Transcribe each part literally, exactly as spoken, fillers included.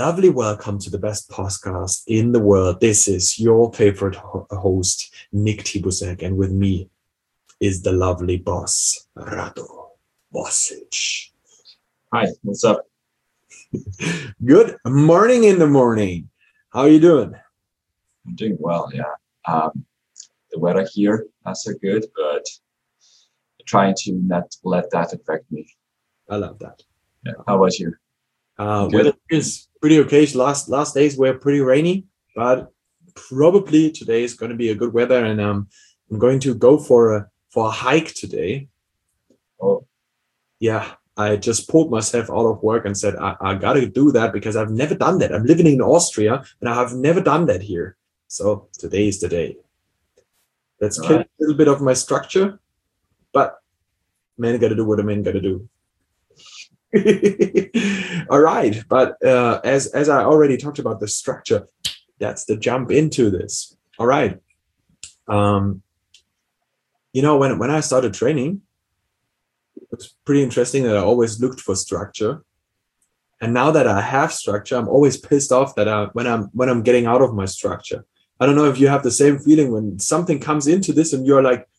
lovely welcome to the best podcast in the world. This is your favorite ho- host, Nick Tibusek, and with me is the lovely boss, Rado Bosic. Hi, what's up? Good morning in the morning. How are you doing? I'm doing well, yeah. Um, the weather here, not so good, but trying to not let that affect me. I love that. Yeah. How about you? Uh, Good? weather is pretty okay. Last last days were pretty rainy, but probably today is going to be a good weather, and um, I'm going to go for a for a hike today. Oh, Yeah, I just pulled myself out of work and said I, I got to do that because I've never done that. I'm living in Austria and I have never done that here. So today is the day. That's all killing right. a little bit of my structure, but man, got to do what a man got to do. All right, but uh, as as I already talked about the structure, that's the jump into this. All right, um, you know when when I started training, it was pretty interesting that I always looked for structure, and now that I have structure, I'm always pissed off that I when I'm when I'm getting out of my structure. I don't know if you have the same feeling when something comes into this and you're like,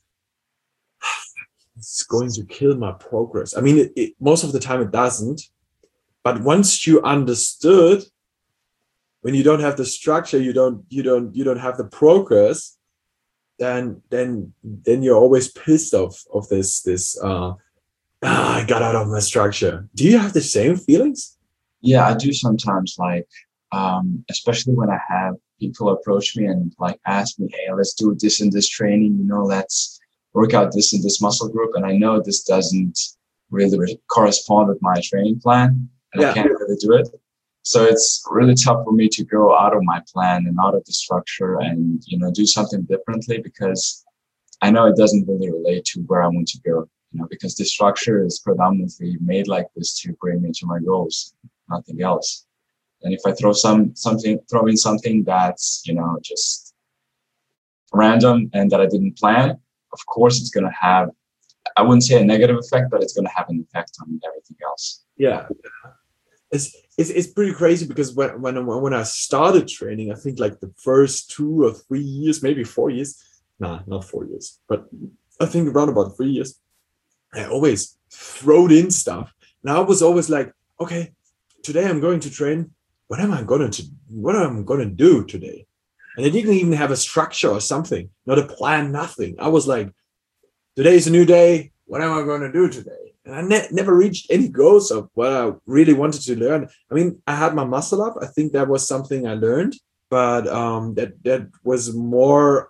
it's going to kill my progress. I mean, it, it, most of the time it doesn't. But once you understood, when you don't have the structure, you don't, you don't, you don't have the progress, then, then, then you're always pissed off of this, this, uh, ah, I got out of my structure. Do you have the same feelings? Yeah, I do sometimes, like, um, especially when I have people approach me and like ask me, hey, let's do this and this training, you know, let's work out this and this muscle group. And I know this doesn't really re- correspond with my training plan. And Yeah. I can't really do it. So it's really tough for me to go out of my plan and out of the structure and, you know, do something differently because I know it doesn't really relate to where I want to go, you know, because the structure is predominantly made like this to bring me to my goals, nothing else. And if I throw some something, throw in something that's, you know, just random and that I didn't plan, of course it's going to have, I wouldn't say a negative effect, but it's going to have an effect on everything else. Yeah. It's, it's, it's pretty crazy because when, when, when I started training, I think like the first two or three years, maybe four years, nah, not four years, but I think around about three years, I always throwed in stuff. And I was always like, okay, today I'm going to train. What am I going to, what am I going to do today? And I didn't even have a structure or something, not a plan, nothing. I was like, today's a new day. What am I going to do today? And I ne- never reached any goals of what I really wanted to learn. I mean, I had my muscle up. I think that was something I learned, but um, that that was more,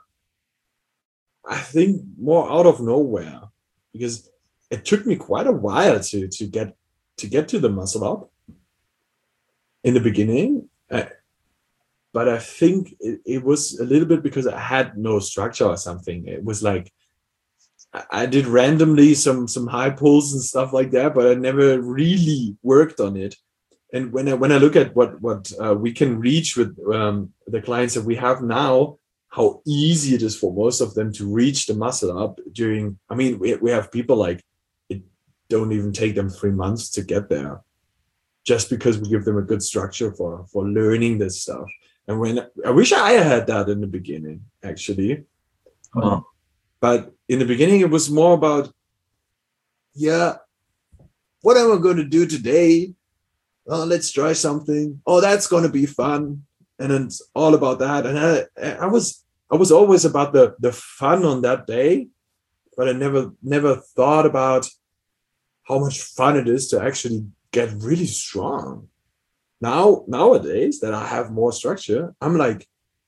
I think, more out of nowhere because it took me quite a while to to get to get to the muscle up in the beginning. Uh, but I think it, it was a little bit because I had no structure or something. It was like I did randomly some some high pulls and stuff like that, but I never really worked on it. And when I when I look at what what uh, we can reach with um, the clients that we have now, how easy it is for most of them to reach the muscle up during. I mean, we we have people like it don't even take them three months to get there, just because we give them a good structure for for learning this stuff. And when I wish I had that in the beginning, actually. Oh. Um, But in the beginning, it was more about, yeah, what am I going to do today? Oh, let's try something. Oh, that's going to be fun. And it's all about that. And I, I was, I was always about the, the fun on that day, but I never, never thought about how much fun it is to actually get really strong. Now, nowadays that I have more structure, I'm like,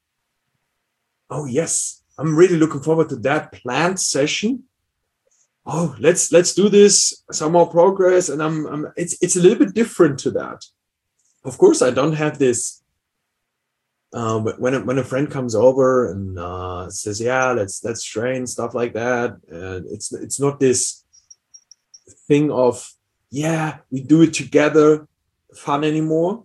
oh yes, I'm really looking forward to that planned session. Oh, let's let's do this, some more progress, and I'm, I'm it's it's a little bit different to that. Of course, I don't have this. Uh, when a, when a friend comes over and uh, says, "Yeah, let's let's train," stuff like that, and it's it's not this thing of, "Yeah, we do it together," fun anymore,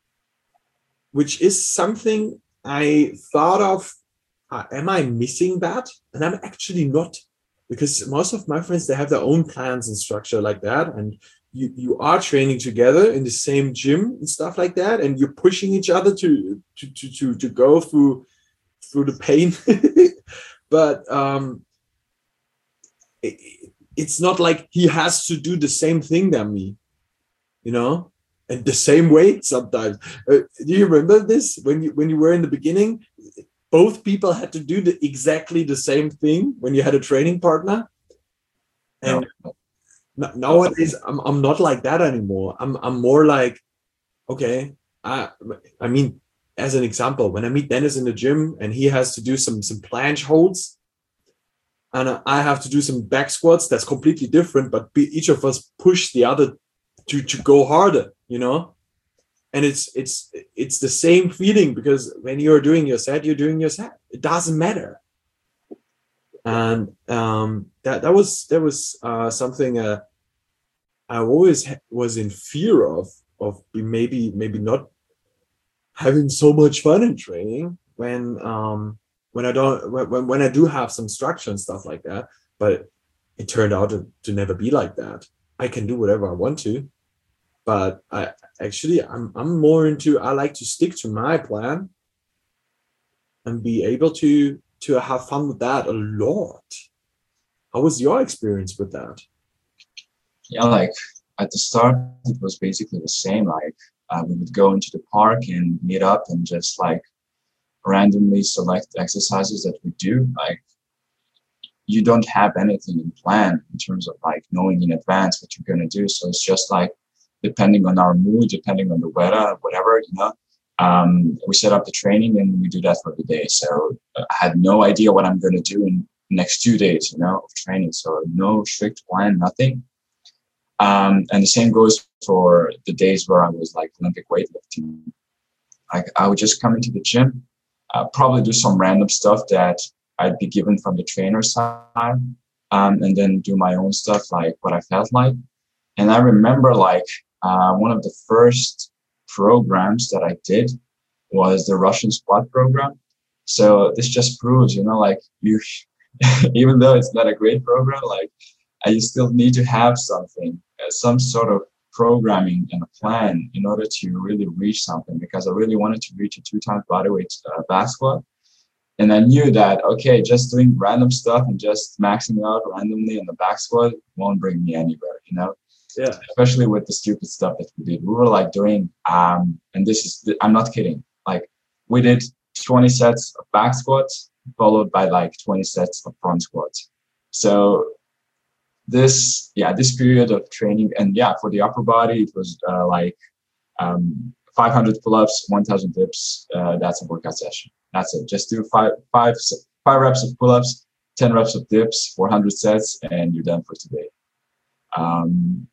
which is something I thought of. Uh, am I missing that? And I'm actually not, because most of my friends, they have their own plans and structure like that. And you you are training together in the same gym and stuff like that, and you're pushing each other to to to to, to go through through the pain. But um, it, it's not like he has to do the same thing than me, you know, and the same way sometimes. Uh, do you remember this when you when you were in the beginning? Both people had to do the exactly the same thing when you had a training partner. And no. Nowadays, I'm I'm not like that anymore. I'm I'm more like, okay, I I mean, as an example, when I meet Dennis in the gym and he has to do some some planche holds, and I have to do some back squats, that's completely different. But each of us push the other to to go harder, you know. And it's it's it's the same feeling, because when you're doing your set, you're doing your set. It doesn't matter. And um, that that was that was uh, something uh, I always was in fear of of maybe maybe not having so much fun in training when um, when I don't when when I do have some structure and stuff like that. But it turned out to, to never be like that. I can do whatever I want to, but I actually I'm I'm more into, I like to stick to my plan and be able to to have fun with that a lot. How was your experience with that? Yeah, like at the start, it was basically the same. Like uh, we would go into the park and meet up and just like randomly select exercises that we do. Like you don't have anything in plan in terms of like knowing in advance what you're going to do. So it's just like depending on our mood, depending on the weather, whatever, you know, um, we set up the training and we do that for the day. So uh, I had no idea what I'm going to do in the next two days, you know, of training. So no strict plan, nothing. Um, and the same goes for the days where I was like Olympic weightlifting. Like I would just come into the gym, uh, probably do some random stuff that I'd be given from the trainer side, um, and then do my own stuff, like what I felt like. And I remember like uh, one of the first programs that I did was the Russian squat program. So this just proves, you know, like you, even though it's not a great program, like uh, you still need to have something, uh, some sort of programming and a plan in order to really reach something, because I really wanted to reach a two times bodyweight uh, back squat. And I knew that, okay, just doing random stuff and just maxing out randomly on the back squat won't bring me anywhere, you know? Yeah. Especially with the stupid stuff that we did. We were like doing, um, and this is, I'm not kidding. Like we did twenty sets of back squats followed by like twenty sets of front squats. So this, yeah, this period of training, and yeah, for the upper body, it was uh, like um, five hundred pull-ups, one thousand dips. Uh, that's a workout session. That's it. Just do five, five, five reps of pull-ups, ten reps of dips, four hundred sets, and you're done for today. Um,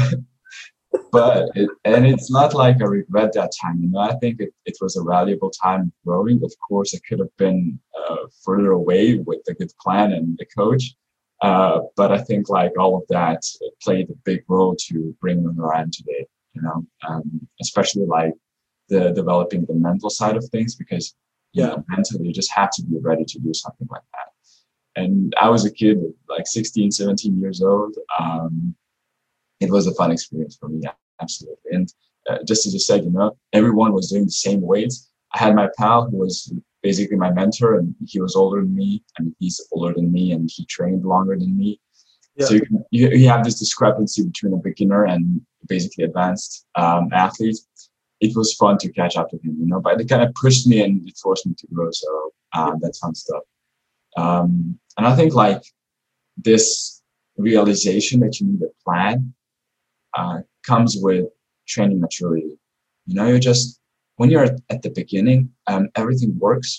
but it, and it's not like I regret that time. You know, I think it, it was a valuable time growing. Of course, I could have been uh, further away with a good plan and the coach. Uh, but I think like all of that played a big role to bring me where I am today. You know, um, especially like the developing the mental side of things, because you yeah. know, mentally you just have to be ready to do something like that. And I was a kid, like sixteen, seventeen years old. Um, it was a fun experience for me, absolutely. And uh, just as you said, you know, everyone was doing the same weights. I had my pal who was basically my mentor, and he was older than me. I mean, he's older than me, and he trained longer than me. Yeah. So you, can, you, you have this discrepancy between a beginner and basically advanced um, athlete. It was fun to catch up to him, you know, but it kind of pushed me and it forced me to grow. So um, that's fun stuff. Um, and I think like this realization that you need a plan uh, comes with training maturity. You know, you're just, when you're at the beginning, um, everything works.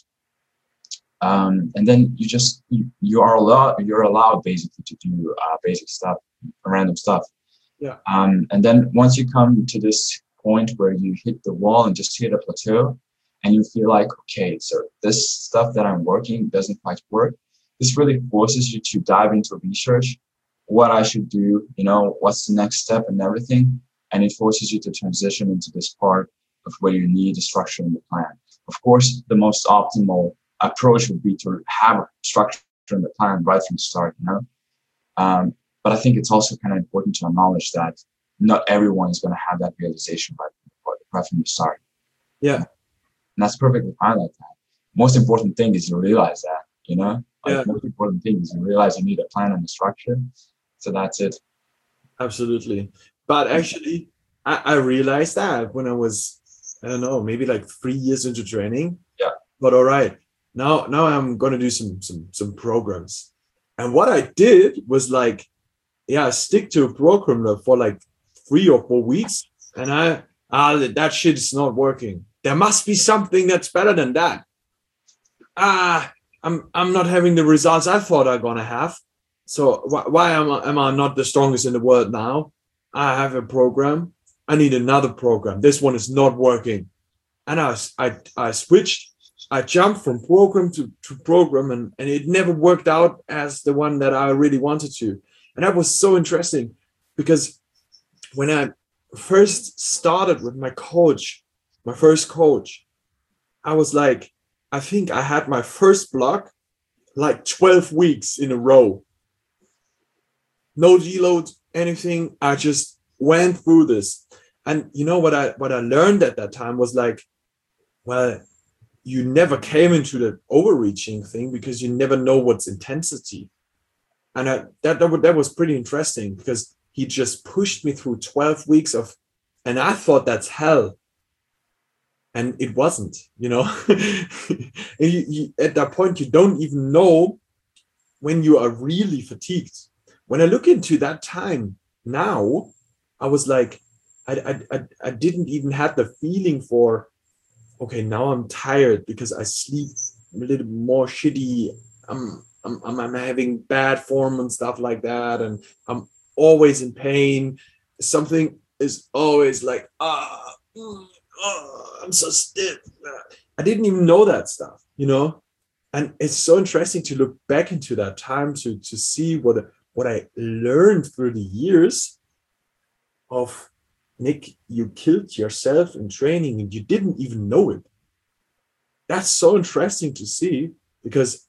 Um, and then you just, you, you are allowed, you're allowed basically to do uh, basic stuff, random stuff. Yeah. Um, and then once you come to this point where you hit the wall and just hit a plateau, and you feel like, okay, so this stuff that I'm working doesn't quite work. This really forces you to dive into research, what I should do, you know, what's the next step and everything. And it forces you to transition into this part of where you need a structure in the plan. Of course, the most optimal approach would be to have a structure in the plan right from the start, you know. Um, but I think it's also kind of important to acknowledge that not everyone is going to have that realization right, right from the start. Yeah. And that's perfectly fine like that. Most important thing is you realize that, you know, like Yeah. most important thing is you realize you need a plan and a structure. So that's it. Absolutely. But actually, I, I realized that when I was, I don't know, maybe like three years into training. Yeah. But all right, now now I'm gonna do some some some programs. And what I did was like, yeah, stick to a program for like three or four weeks, and I ah that shit is not working. There must be something that's better than that. Ah, I'm I'm not having the results I thought I'm gonna have. So why, why am I, am I not the strongest in the world now? I have a program. I need another program. This one is not working. And I, I, I switched. I jumped from program to, to program, and, and it never worked out as the one that I really wanted to. And that was so interesting because when I first started with my coach, my first coach, I was like, I think I had my first block like twelve weeks in a row. No deload, anything. I just went through this. And you know what I what I learned at that time was like, well, you never came into the overreaching thing because you never know what's intensity. And I, that, that, that was pretty interesting because he just pushed me through twelve weeks of, and I thought that's hell. And it wasn't, you know. you, you, at that point, you don't even know when you are really fatigued. When I look into that time now, I was like, I, I, I didn't even have the feeling for, okay, now I'm tired because I sleep a little more shitty. I'm, I'm, I'm having bad form and stuff like that. And I'm always in pain. Something is always like, ah, oh, I'm so stiff. I didn't even know that stuff, you know? And it's so interesting to look back into that time to, to see what, what I learned through the years of, Nick, you killed yourself in training and you didn't even know it. That's so interesting to see because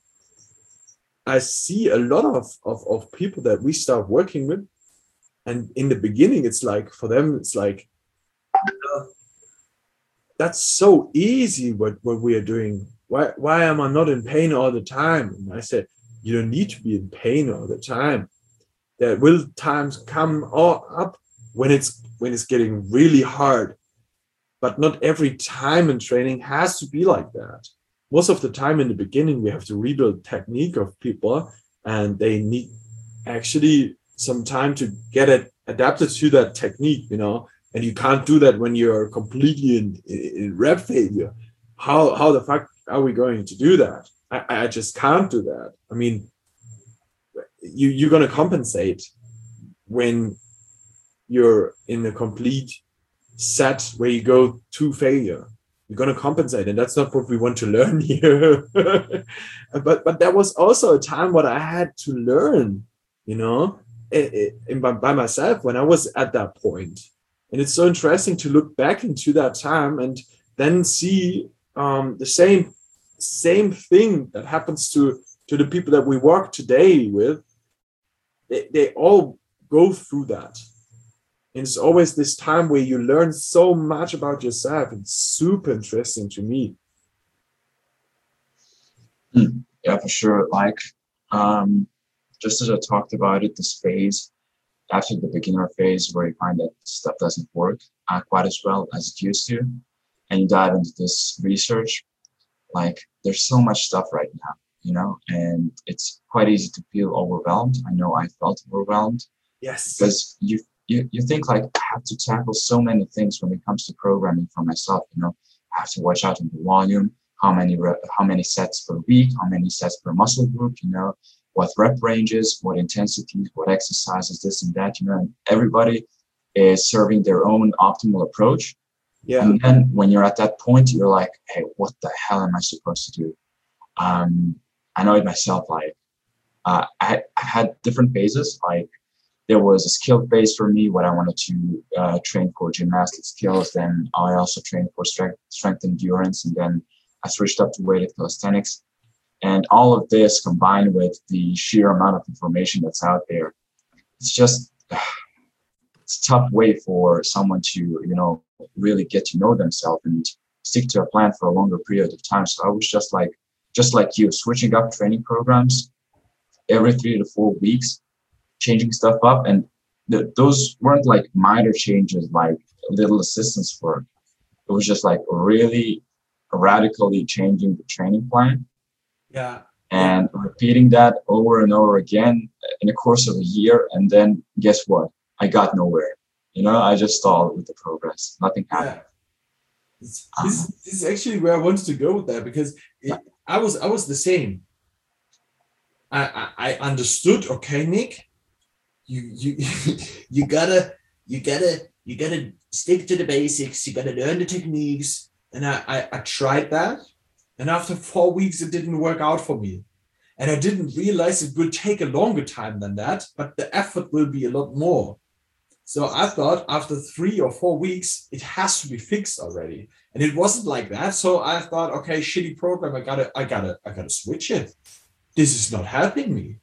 I see a lot of, of, of people that we start working with. And in the beginning, it's like, for them, it's like, uh, that's so easy what, what we are doing. Why, why am I not in pain all the time? And I said, you don't need to be in pain all the time. There will times come all up when it's when it's getting really hard. But not every time in training has to be like that. Most of the time in the beginning, we have to rebuild technique of people, and they need actually some time to get it adapted to that technique, you know. And you can't do that when you're completely in, in rep failure. How how the fuck are we going to do that? I, I just can't do that. I mean, you you're gonna compensate when you're in a complete set where you go to failure. You're going to compensate, and that's not what we want to learn here. but but there was also a time what I had to learn, you know, it, it, by, by myself when I was at that point. And it's so interesting to look back into that time and then see um, the same same thing that happens to to the people that we work today with. They, they all go through that. And it's always this time where you learn so much about yourself. It's super interesting to me. Yeah, for sure. Like, um, just as I talked about it, this phase, after the beginner phase where you find that stuff doesn't work uh, quite as well as it used to, and you dive into this research, like there's so much stuff right now, you know, and it's quite easy to feel overwhelmed. I know I felt overwhelmed. Yes. Because you You, you think like I have to tackle so many things when it comes to programming for myself. You know, I have to watch out on the volume, how many rep, how many sets per week, how many sets per muscle group. You know, what rep ranges, what intensities, what exercises, this and that. You know, and everybody is serving their own optimal approach. Yeah. And then when you're at that point, you're like, hey, what the hell am I supposed to do? Um, I know it myself. Like, uh, I, I had different phases. Like. There was a skill phase for me when I wanted to uh, train for gymnastic skills. Then I also trained for strength, strength endurance. And then I switched up to weighted calisthenics. And all of this combined with the sheer amount of information that's out there, it's just, it's a tough way for someone to, you know, really get to know themselves and stick to a plan for a longer period of time. So I was just like, just like you, switching up training programs every three to four weeks, changing stuff up. And the, those weren't like minor changes, like little assistance work. It was just like really radically changing the training plan. Yeah. And repeating that over and over again in the course of a year. And then guess what? I got nowhere. You know, I just stalled with the progress. Nothing happened. Yeah. This, this is actually where I wanted to go with that, because it, I was I was the same. I, I, I understood, okay, Nick, you you you gotta you gotta you gotta stick to the basics, you gotta learn the techniques. And I, I, I tried that. And after four weeks, it didn't work out for me. And I didn't realize it will take a longer time than that, but the effort will be a lot more. So I thought after three or four weeks, it has to be fixed already. And it wasn't like that. So I thought, okay, shitty program, I gotta, I gotta, I gotta switch it. This is not helping me.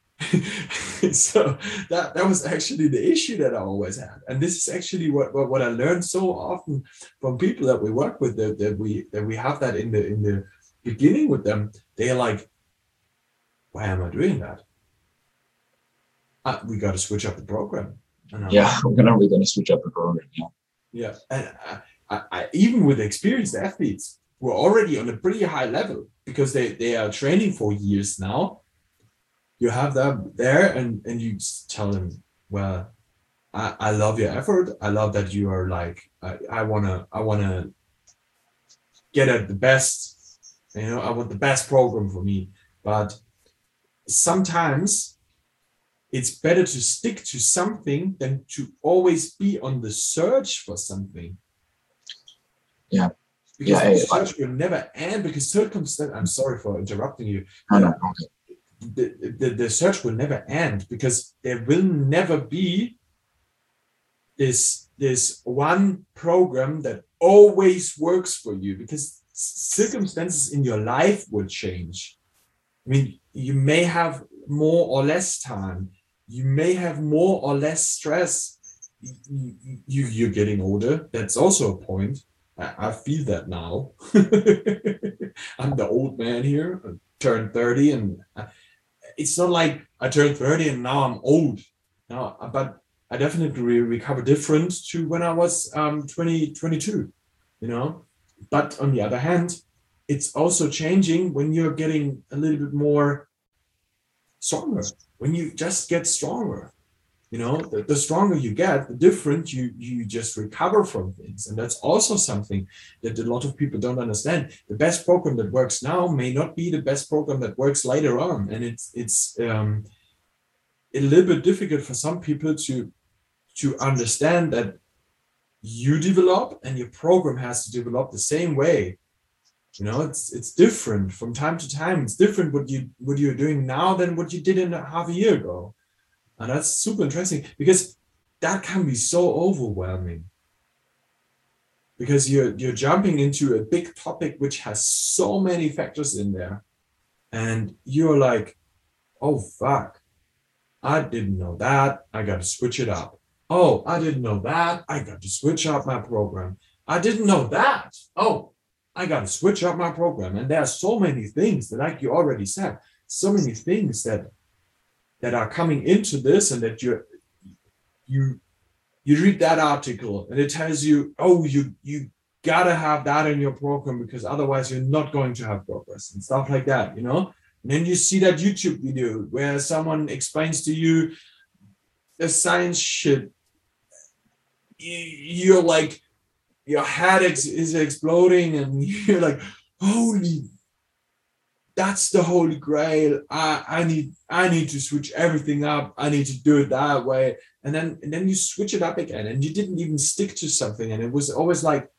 So that, that was actually the issue that I always had. And this is actually what, what, what I learned so often from people that we work with, that, that we that we have that in the in the beginning with them. They're like, why am I doing that? Uh, we got to switch up the program. Yeah, when are we going to switch up the program? Yeah. Yeah. And I, I, I, even with experienced athletes who are already on a pretty high level, because they, they are training for years now, you have them there and, and you tell them, well, I, I love your effort. I love that you are like, I, I want to, I want to get at the best, you know, I want the best program for me. But sometimes it's better to stick to something than to always be on the search for something. Yeah. Because yeah, the yeah, search will never end, because circumstance, I'm sorry for interrupting you. No, no, the, the, the search will never end, because there will never be this, this one program that always works for you, because circumstances in your life will change. I mean, you may have more or less time. You may have more or less stress. You, you, you're getting older. That's also a point. I, I feel that now. I'm the old man here. I turned thirty, and I, it's not like I turned thirty and now I'm old. No, but I definitely recover different to when I was um, twenty, twenty-two, you know. But on the other hand, it's also changing when you're getting a little bit more stronger, when you just get stronger. You know, the, the stronger you get, the different you you just recover from things. And that's also something that a lot of people don't understand. The best program that works now may not be the best program that works later on. And it's it's um, a little bit difficult for some people to to understand that you develop and your program has to develop the same way. You know, it's it's different from time to time. It's different what you what you're doing now than what you did in a half a year ago. And that's super interesting, because that can be so overwhelming, because you're you're jumping into a big topic which has so many factors in there, and you're like, oh fuck, I didn't know that, I got to switch it up. Oh, I didn't know that, I got to switch up my program. I didn't know that. Oh, I got to switch up my program. And there are so many things that, like you already said, so many things that that are coming into this, and that you you you read that article and it tells you, oh, you you gotta have that in your program, because otherwise you're not going to have progress and stuff like that, you know. And then you see that YouTube video where someone explains to you the science shit. You're like, your head is exploding, and you're like, holy, that's the holy grail. I, I need I need to switch everything up. I need to do it that way. And then and then you switch it up again, and you didn't even stick to something. And it was always like,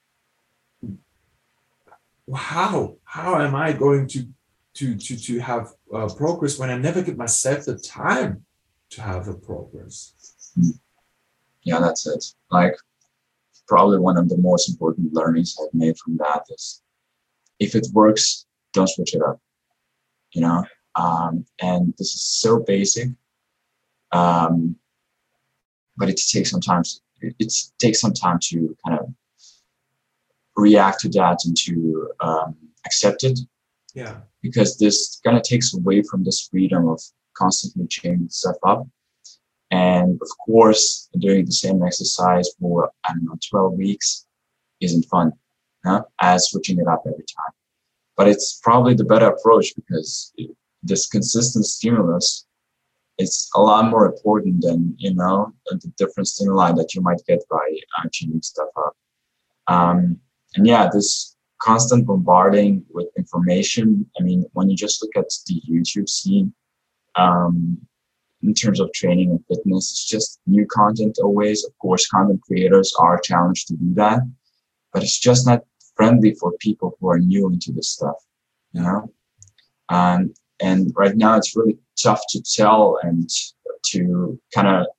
how how am I going to to to to have uh, progress when I never give myself the time to have a progress? Yeah, that's it. Like, probably one of the most important learnings I've made from that is, if it works, don't switch it up, you know. Um, and this is so basic, um, but it takes some time. It, it takes some time to kind of react to that and to um, accept it. Yeah. Because this kind of takes away from this freedom of constantly changing stuff up. And of course, doing the same exercise for, I don't know, twelve weeks isn't fun, huh? As switching it up every time. But it's probably the better approach because it, this consistent stimulus is a lot more important than, you know, the different stimuli that you might get by uh, changing stuff up. Um, and yeah, this constant bombarding with information. I mean, when you just look at the YouTube scene, um, in terms of training and fitness, it's just new content always. Of course, content creators are challenged to do that, but it's just not friendly for people who are new into this stuff, you know? Um, and right now it's really tough to tell and to kind of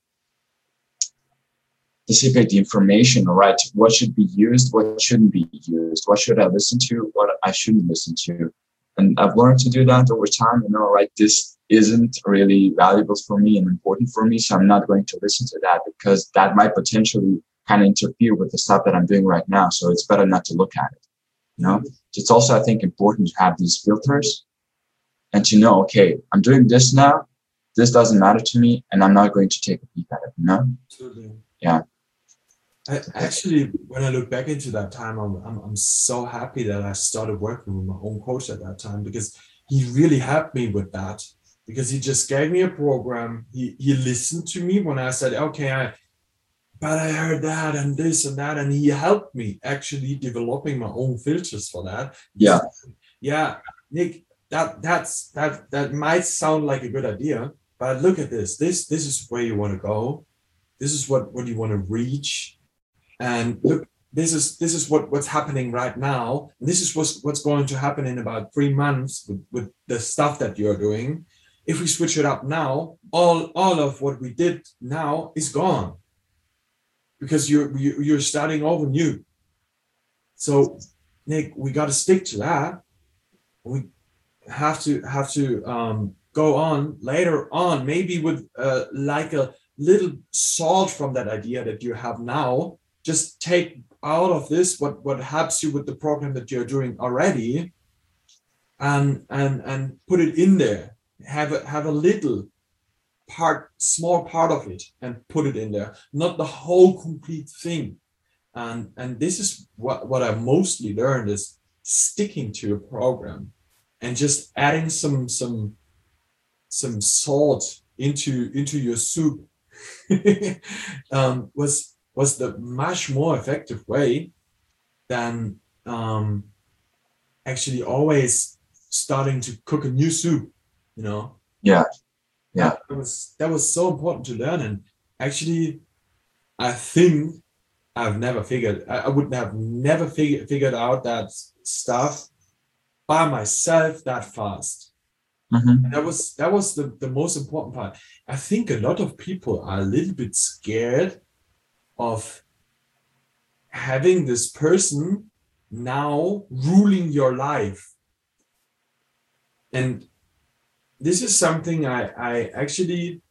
dissipate the information, right? What should be used, what shouldn't be used, what should I listen to, what I shouldn't listen to. And I've learned to do that over time, you know, right? This isn't really valuable for me and important for me, so I'm not going to listen to that because that might potentially kind of interfere with the stuff that I'm doing right now. So it's better not to look at it, you know? It's also, I think, important to have these filters and to know, okay, I'm doing this now, this doesn't matter to me, and I'm not going to take a peek at it, you know? Absolutely. Yeah. I, actually, when I look back into that time, I'm, I'm I'm so happy that I started working with my own coach at that time because he really helped me with that. Because he just gave me a program. He he listened to me when I said, okay, I but I heard that and this and that, and he helped me actually developing my own filters for that. Yeah. Yeah, Nick, that that's that that might sound like a good idea, but look at this. This this is where you want to go. This is what, what you want to reach. And look, this is this is what, what's happening right now. And this is what's what's going to happen in about three months with, with the stuff that you're doing. If we switch it up now, all all of what we did now is gone because you're you're starting over new. So, Nick, we got to stick to that. We have to have to um, go on later on, maybe with uh, like a little salt from that idea that you have now. Just take out of this what what helps you with the program that you're doing already, and and and put it in there. Have a have a little part, small part of it, and put it in there, not the whole complete thing. And and this is what what I mostly learned is sticking to a program, and just adding some some some salt into into your soup um, was was the much more effective way than um, actually always starting to cook a new soup. You know, yeah, yeah. That was that was so important to learn, and actually, I think I've never figured. I, I would have never figured figured out that stuff by myself that fast. Mm-hmm. And that was that was the the most important part. I think a lot of people are a little bit scared of having this person now ruling your life, and this is something I, I actually,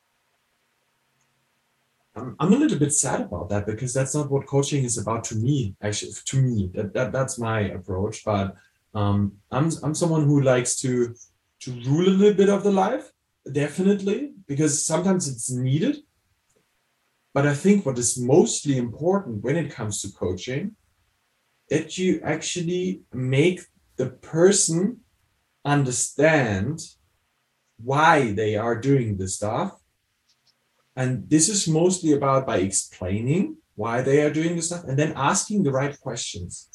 I'm, I'm a little bit sad about that because that's not what coaching is about to me, actually, to me, that, that that's my approach. But um, I'm, I'm someone who likes to, to rule a little bit of the life, definitely, because sometimes it's needed. But I think what is mostly important when it comes to coaching, that you actually make the person understand why they are doing the stuff. And this is mostly about by explaining why they are doing the stuff and then asking the right questions.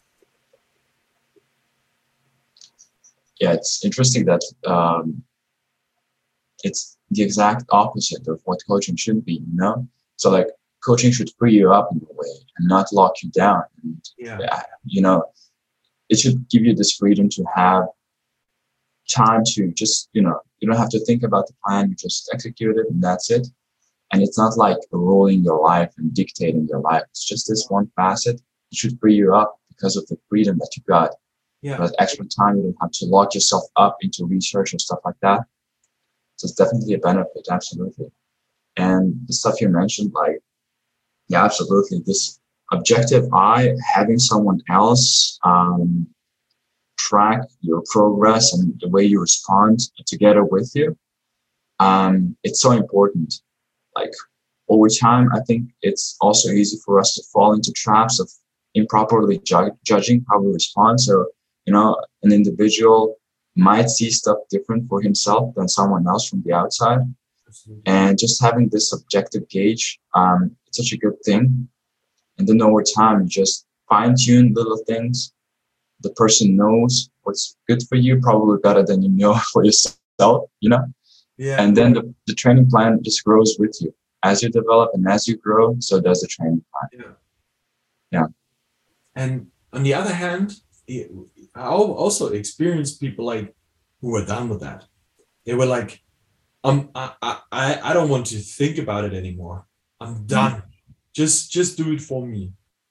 Yeah, it's interesting that um, it's the exact opposite of what coaching should be, you know? So like coaching should free you up in a way and not lock you down. And, yeah. You know, it should give you this freedom to have time to just, you know, you don't have to think about the plan, you just execute it and that's it. And it's not like ruling your life and dictating your life. It's just this one facet. It should free you up because of the freedom that you got. Yeah. But extra time, you don't have to lock yourself up into research and stuff like that. So it's definitely a benefit, absolutely. And the stuff you mentioned, like, yeah, absolutely. This objective eye, having someone else um, track your progress and the way you respond together with you, um, it's so important. Like over time, I think it's also easy for us to fall into traps of improperly ju- judging how we respond. So, you know, an individual might see stuff different for himself than someone else from the outside. Absolutely. And just having this objective gauge, um, it's such a good thing. And then over time, you just fine tune little things. The person knows what's good for you, probably better than you know for yourself, you know? Yeah. And then the, the training plan just grows with you. As you develop and as you grow, so does the training plan. Yeah. Yeah. And on the other hand, I also experienced people like who were done with that. They were like, um, I, I, I don't want to think about it anymore. I'm done. Mm-hmm. Just, just do it for me.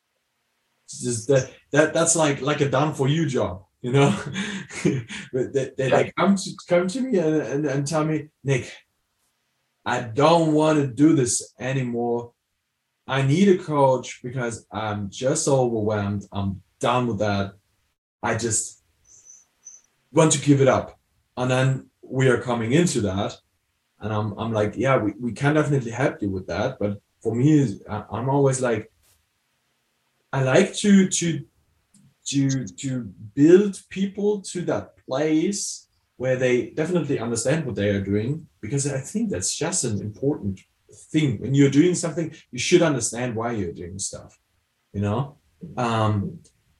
Just that, that, that's like, like a done for you job, you know. they, they, they come to come to me and, and, and tell me, Nick, I don't want to do this anymore. I need a coach because I'm just overwhelmed. I'm done with that. I just want to give it up. And then we are coming into that. And I'm, I'm like, yeah, we, we can definitely help you with that. But for me, I'm always like, I like to, to, to, to build people to that place where they definitely understand what they are doing, because I think that's just an important thing. When you're doing something, you should understand why you're doing stuff, you know? Um,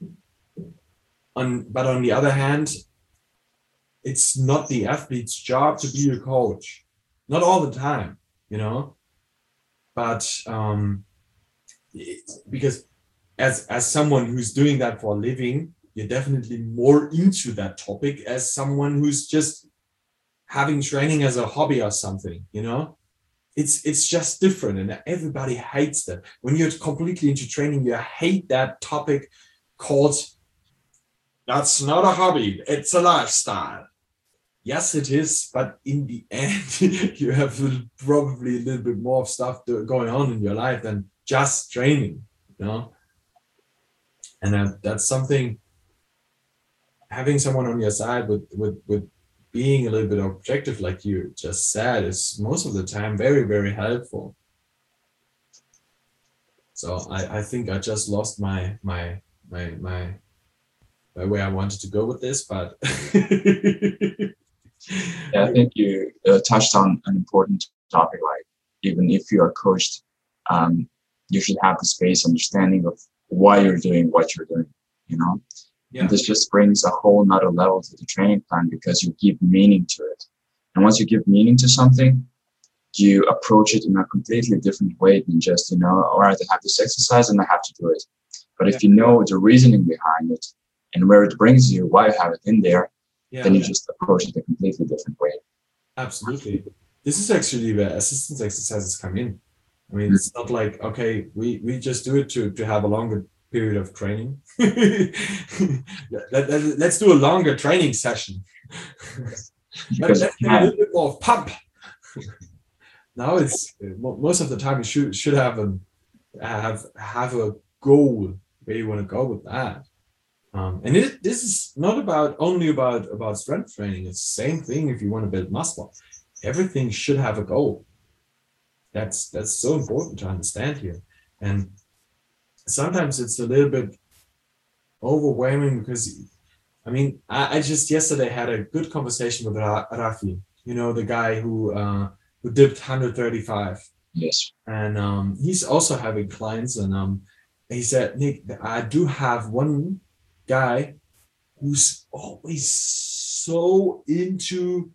on, but on the other hand, it's not the athlete's job to be a coach. Not all the time, you know? But um, because as, as someone who's doing that for a living, you're definitely more into that topic as someone who's just having training as a hobby or something, you know? It's it's just different, and everybody hates that. When you're completely into training, you hate that topic called, that's not a hobby, it's a lifestyle. Yes, it is, but in the end, you have probably a little bit more stuff going on in your life than just training, you know? And that, that's something, having someone on your side with, with, with being a little bit objective, like you just said, is most of the time very, very helpful. So I, I think I just lost my, my, my, my, my way I wanted to go with this, but yeah, I think you uh, touched on an important topic. Like, even if you are coached, um, you should have the space understanding of why you're doing what you're doing, you know? Yeah. And this just brings a whole nother level to the training plan, because you give meaning to it. And once you give meaning to something, you approach it in a completely different way than just, you know, all right, I have this exercise and I have to do it. But yeah. if you know the reasoning behind it and where it brings you, why you have it in there, yeah. then you just approach it a completely different way. Absolutely. This is actually where assistance exercises come in. I mean, it's not like, okay, we, we just do it to, to have a longer period of training. let, let, let's do a longer training session. Let's get a little bit more pump. Now it's most of the time you should should have a have have a goal where you want to go with that. Um, and it, this is not about only about about strength training. It's the same thing if you want to build muscle. Everything should have a goal. That's that's so important to understand here. And sometimes it's a little bit overwhelming because, I mean, I, I just yesterday had a good conversation with Rafi, you know, the guy who uh, who dipped one hundred thirty-five. Yes. And um, he's also having clients. And um, he said, Nick, I do have one guy who's always so into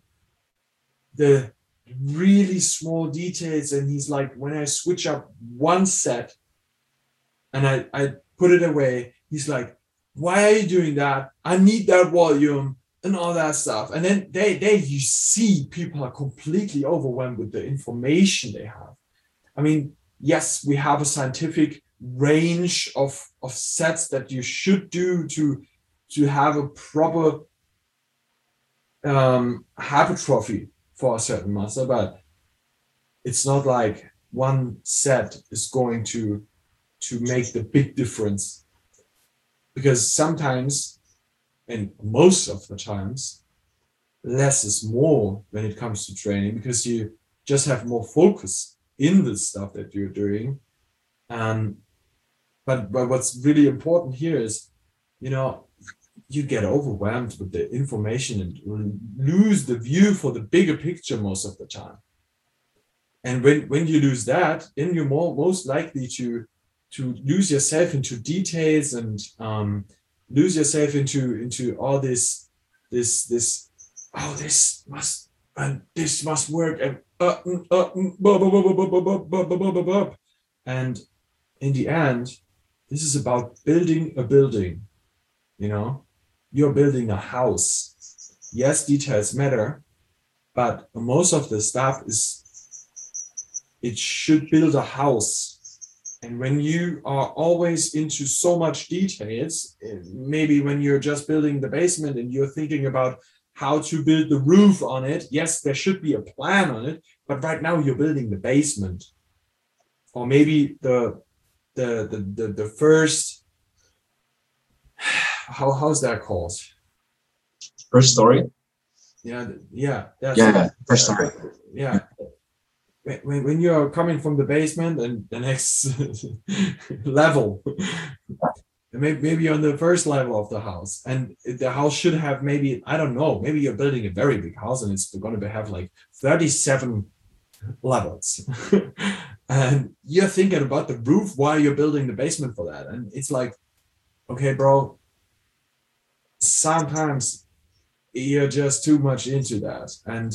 the really small details. And he's like, when I switch up one set and I, I put it away, he's like, why are you doing that? I need that volume and all that stuff. And then they, they, you see people are completely overwhelmed with the information they have. I mean, yes, we have a scientific range of, of sets that you should do to, to have a proper um, hypertrophy for a certain muscle, but it's not like one set is going to to make the big difference, because sometimes, and most of the times, less is more when it comes to training, because you just have more focus in the stuff that you're doing. Um, but but what's really important here is, you know, you get overwhelmed with the information and lose the view for the bigger picture most of the time. And when, when you lose that, then you're more most likely to to lose yourself into details and um, lose yourself into into all this this this oh this must and this must work and uh, uh, uh, and in the end, this is about building a building. You know, you're building a house. Yes, details matter, but most of the stuff is, it should build a house. And when you are always into so much details, maybe when you're just building the basement and you're thinking about how to build the roof on it, yes, there should be a plan on it, but right now you're building the basement. Or maybe the the the the, the first, how how's that called? First story? Yeah, yeah, yeah, yeah, first story. Yeah. When, when you're coming from the basement and the next level, maybe, maybe on the first level of the house, and the house should have maybe, I don't know, maybe you're building a very big house and it's going to have like thirty-seven levels. And you're thinking about the roof while you're building the basement for that. And it's like, okay, bro, sometimes you're just too much into that. And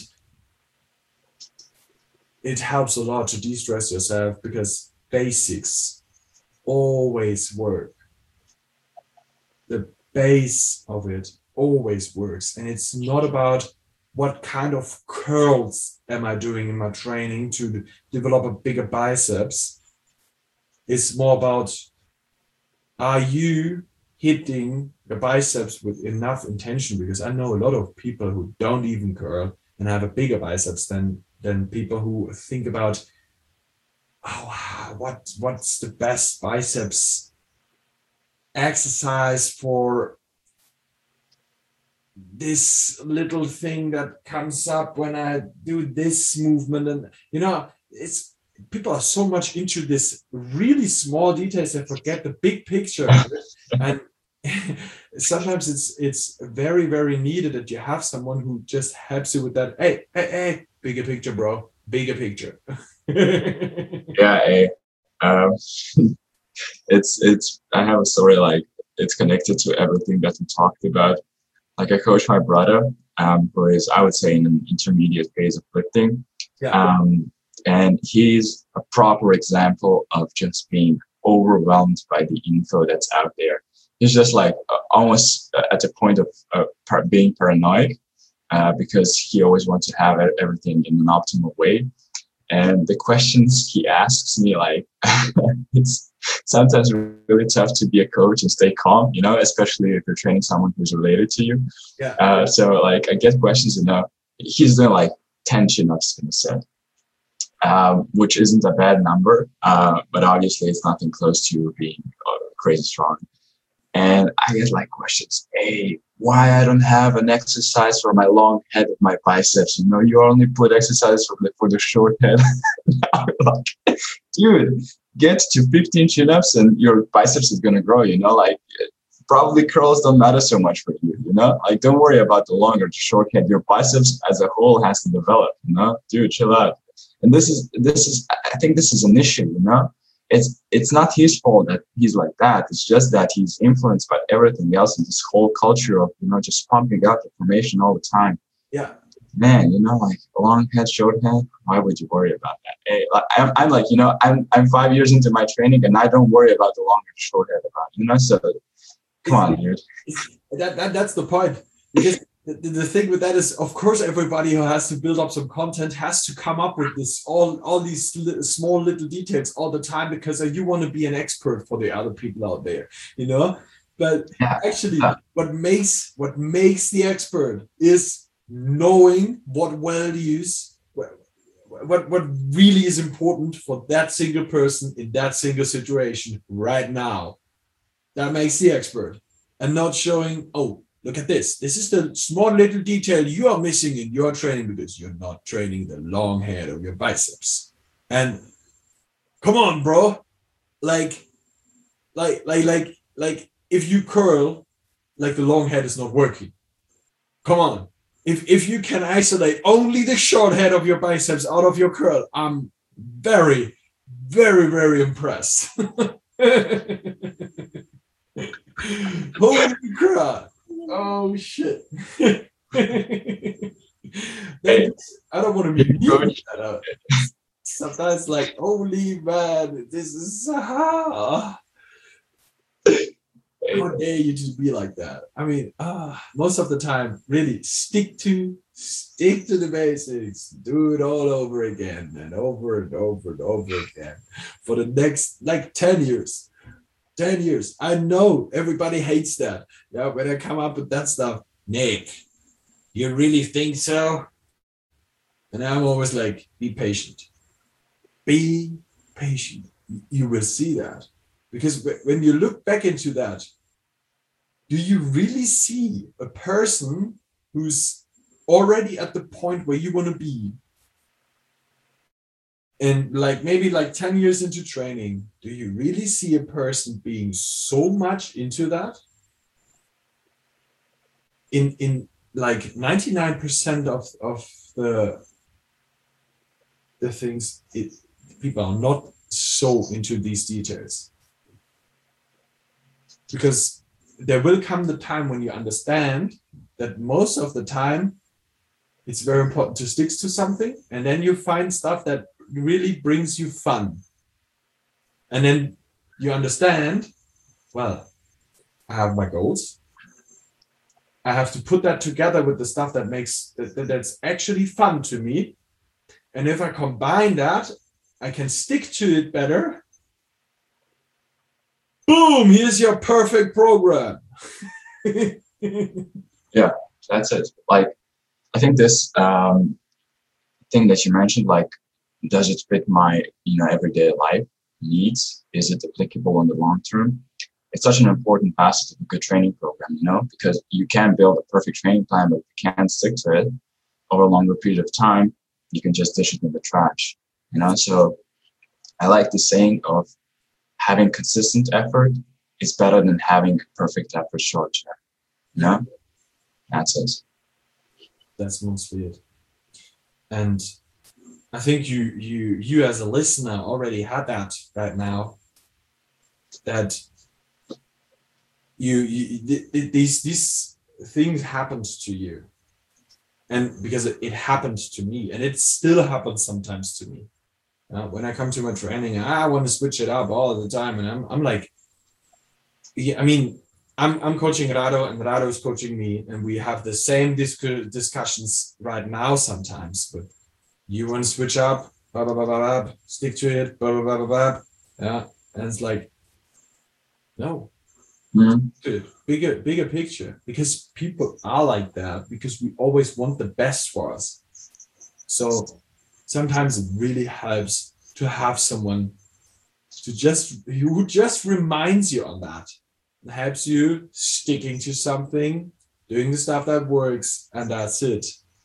it helps a lot to de-stress yourself, because basics always work. The base of it always works. And it's not about what kind of curls am I doing in my training to develop a bigger biceps. It's more about, are you hitting the biceps with enough intention? Because I know a lot of people who don't even curl and have a bigger biceps than than people who think about, oh, what what's the best biceps exercise for this little thing that comes up when I do this movement. And you know, it's people are so much into this really small details and forget the big picture. And sometimes it's it's very, very needed that you have someone who just helps you with that. Hey, hey, hey, bigger picture, bro. Bigger picture. Yeah, hey, um, it's it's. I have a story, like it's connected to everything that we talked about. Like I coach my brother, um, who is, I would say, in an intermediate phase of lifting. Yeah. Um, and he's a proper example of just being overwhelmed by the info that's out there. He's just like uh, almost at the point of uh, par- being paranoid uh, because he always wants to have everything in an optimal way. And the questions he asks me, like, it's sometimes really tough to be a coach and stay calm, you know, especially if you're training someone who's related to you. Yeah. Uh, so like I get questions, you know, he's doing like ten chin-ups in a set, um, which isn't a bad number, uh, but obviously it's nothing close to being uh, crazy strong. And I get like questions, hey, why I don't have an exercise for my long head of my biceps? You know, you only put exercise for the, for the short head. I'm like, dude, get to fifteen chin-ups and your biceps is going to grow, you know, like probably curls don't matter so much for you, you know, like don't worry about the long or the short head. Your biceps as a whole has to develop, you know, dude, chill out. And this is, this is, I think this is an issue, you know. It's it's not his fault that he's like that. It's just that he's influenced by everything else in this whole culture of, you know, just pumping out information all the time. Yeah. Man, you know, like long head, short head, why would you worry about that? Hey, like, I'm, I'm like, you know, I'm I'm five years into my training and I don't worry about the long and short head about, you know, so come on, dude. That, that, that's the point. Because the, the thing with that is, of course, everybody who has to build up some content has to come up with this all all these li- small little details all the time, because you want to be an expert for the other people out there, you know. But yeah. actually, what makes what makes the expert is knowing what values what what really is important for that single person in that single situation right now. That makes the expert, and not showing, oh, look at this. This is the small little detail you are missing in your training because you're not training the long head of your biceps. And come on, bro. Like, like, like, like, like, if you curl, like the long head is not working. Come on. If if you can isolate only the short head of your biceps out of your curl, I'm very, very, very impressed. Holy crap. Oh shit. Hey, I don't want to be mean. Sometimes like, holy man, this is ah. How dare you just be like that? I mean, ah, most of the time, really stick to stick to the basics. Do it all over again and over and over and over again for the next like ten years. ten years. I know everybody hates that. Yeah, when I come up with that stuff, Nick, you really think so? And I'm always like, be patient. Be patient. You will see that. Because when you look back into that, do you really see a person who's already at the point where you want to be? And like maybe like ten years into training, do you really see a person being so much into that? In in like ninety-nine percent of, of the, the things, it, people are not so into these details. Because there will come the time when you understand that most of the time it's very important to stick to something, and then you find stuff that really brings you fun. And then you understand, well, I have my goals. I have to put that together with the stuff that makes that, that's actually fun to me. And if I combine that, I can stick to it better. Boom, here's your perfect program. Yeah, that's it. Like, I think this um, thing that you mentioned, like, does it fit my, you know, everyday life needs? Is it applicable in the long term? It's such an important facet of a good training program, you know, because you can build a perfect training plan, but if you can't stick to it over a longer period of time, you can just dish it in the trash, you know? So I like the saying of having consistent effort is better than having perfect effort short term, you know? That's it. That's mostly it. And I think you you you as a listener already had that right now, that you, you these these things happened to you, and because it, it happened to me, and it still happens sometimes to me. Uh, when I come to my training, I want to switch it up all the time, and I'm I'm like, yeah, I mean, I'm I'm coaching Rado, and Rado is coaching me, and we have the same disc- discussions right now sometimes. But you want to switch up, blah, blah, blah, blah, blah, stick to it, blah blah blah blah blah. Yeah, and it's like, no, mm-hmm. bigger bigger picture, because people are like that because we always want the best for us. So sometimes it really helps to have someone to just who just reminds you on that, and helps you sticking to something, doing the stuff that works, and that's it.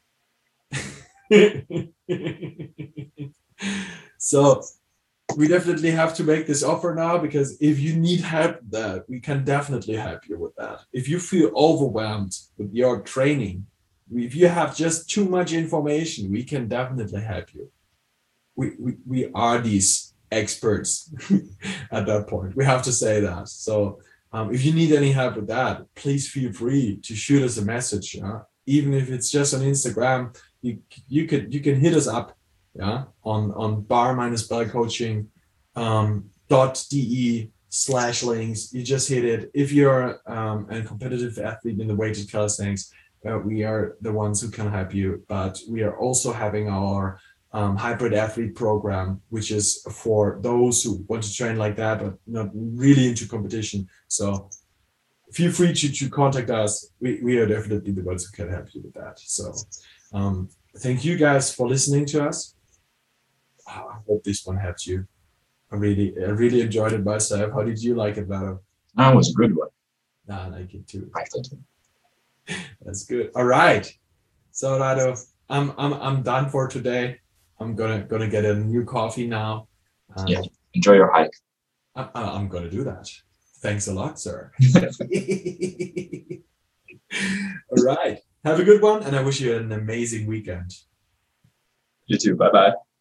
So we definitely have to make this offer now, because if you need help with that, we can definitely help you with that. If you feel overwhelmed with your training, if you have just too much information, we can definitely help you. We, we, we are these experts at that point. We have to say that. So um, if you need any help with that, please feel free to shoot us a message. Yeah? Even if it's just on Instagram, you you could you can hit us up, yeah, on on bar minus bell coaching um, dot de slash links. You just hit it. If you're um, a competitive athlete in the weighted calisthenics, uh, we are the ones who can help you. But we are also having our um, hybrid athlete program, which is for those who want to train like that but not really into competition. So feel free to, to contact us. We, we are definitely the ones who can help you with that. So um, thank you guys for listening to us. I hope this one helps you. I really, I really enjoyed it myself. How did you like it, Vado? That was a good one. I like it too. I thought. That's good. All right. So Vado, I'm I'm I'm done for today. I'm gonna gonna get a new coffee now. Um, Yeah. Enjoy your hike. I, I'm gonna do that. Thanks a lot, sir. All right. Have a good one, and I wish you an amazing weekend. You too. Bye bye.